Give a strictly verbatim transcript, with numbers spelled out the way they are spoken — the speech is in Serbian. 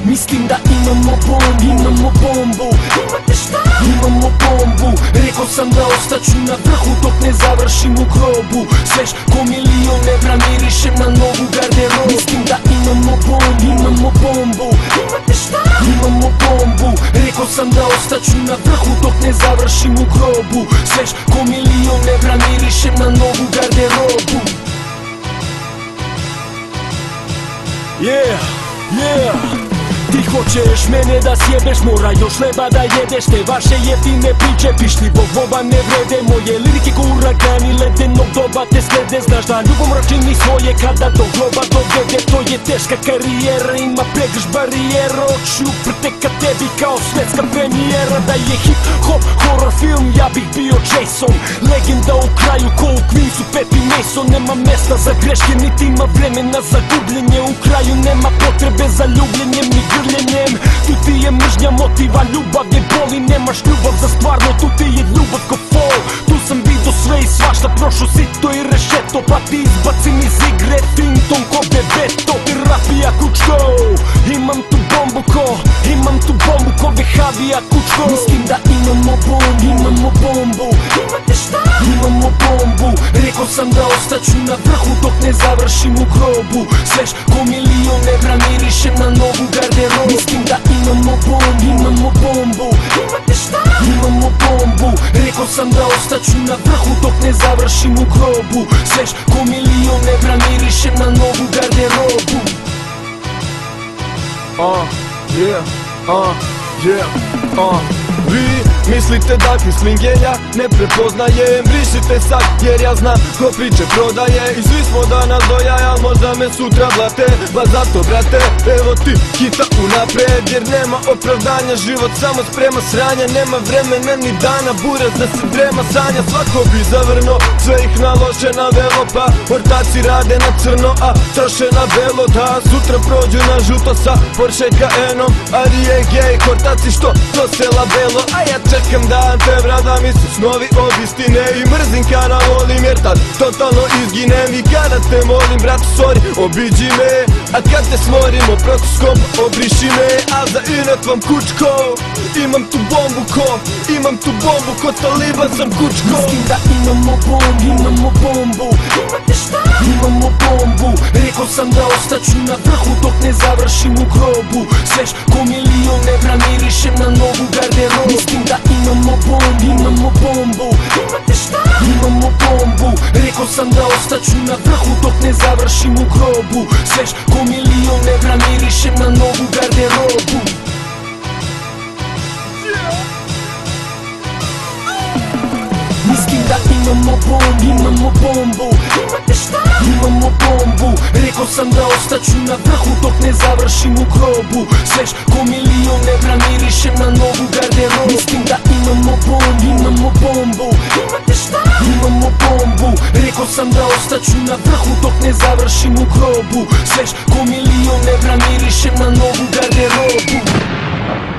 Mislim da imamo bombu, imamo bombu. Imate šta? Imamo bombu. Rekao sam da ostaću na vrhu dok ne završim u grobu. Sveš ko milion evra mirišem na novu garderobu. Mislim da imamo bombu, imamo bombu. Imate šta? Imamo bombu. Rekao sam da ostaću na vrhu dok ne završim u grobu. Sveš ko milion evra mirišem na novu garderobu. Yeah, yeah. Ti hoćeš mene da sjebeš, mora još leba da jedeš. Te vaše jeftine priče pišljivog voba ne vrede. Moje lirike ko uragani ledenog doba te slede. Znaš da ljubomora čini svoje kada do globa dovede. To je teška karijera, ima pregrš barijera. Oči uprte ka tebi kao svetska premijera. Da je hip hop horror film, ja bih bio Jason. Legenda u kraju ko u Queensu Pepi Mason. Nema mesta za greške, niti ima vremena za gubljenje. U kraju nema potrebe za ljubljenjem ni grljenjem. Tu ti je mržnja motiva, ljubav je boli. Nemaš ljubav za stvarno, tu ti je ljubav ko fol. Tu sam vidio sve i svašta, prošlo sito i rešeto. Pa ti izbacim iz igre fintom ko bebeto. Terapija kučko, imam tu bombu ko, imam tu bombu ko Vehavija kučko. Mislim da imamo bombu, imamo bombu. Imate šta? Imamo bombu. Rekao sam da ostaću na vrhu dok ne završim u grobu. Sveš ko milion evra mirišem na novu garderobu. Mislim da imamo bombu, imamo bombu. Imate šta? Imamo bombu. Rekao sam da ostaću na vrhu dok ne završim u grobu. Sveš ko milion evra mirišem na novu garderobu. Uh, yeah, uh, yeah, uh. Vi mislite da kislinge ja ne prepoznajem. Brišite sad jer ja znam ko priče prodaje. I svi smo danas do jaja, možda me sutra blate. Pa zato brate, evo ti hita unapred. Jer nema opravdanja, život samo sprema sranja. Nema vremena ni dana, buraz da se drema sanja. Svako bi zavrno, sve ih nalože na velo. Pa ortaci rade na crno, a troše na belo. Da sutra prođu na žuto sa Porsche Cayennom. Ali je gej, ortaci što to se labelo. A ja čekam dan te vrada mi su snovi od istine. I mrzim kada volim jer tad totalno izginem. I kada te molim bratu sorry obiđi me. A kad te smorimo protiskom obriši me. A za inet vam kučko, imam tu bombu ko, imam tu bombu ko Taliban sam kučko. Mislim da imamo bombu, imamo bombu. Imate šta? Imamo bombu. Rekao sam da ostaću na vrhu dok ne završim u grobu. Sveš ko milion evra mirišem na novu garderobu. Mislim da imamo bombu, imamo bombu. Imate šta? Imamo bombu. Rekao sam da ostaću na vrhu dok ne završim u grobu. Sveš ko milion evra mirišem na novu garderobu. Mislim da imamo bombu, imamo bombu. Imate šta? Imamo bombu. Rekao sam da ostaću na vrhu dok ne završim u grobu. Sveš ko milion evra mirišem na novu garderobu. Mislim da imamo bombu, imamo bombu. Imate šta? Imamo bombu. Rekao sam da ostaću na vrhu dok ne završim u grobu. Sveš ko milion evra mirišem na novu garderobu.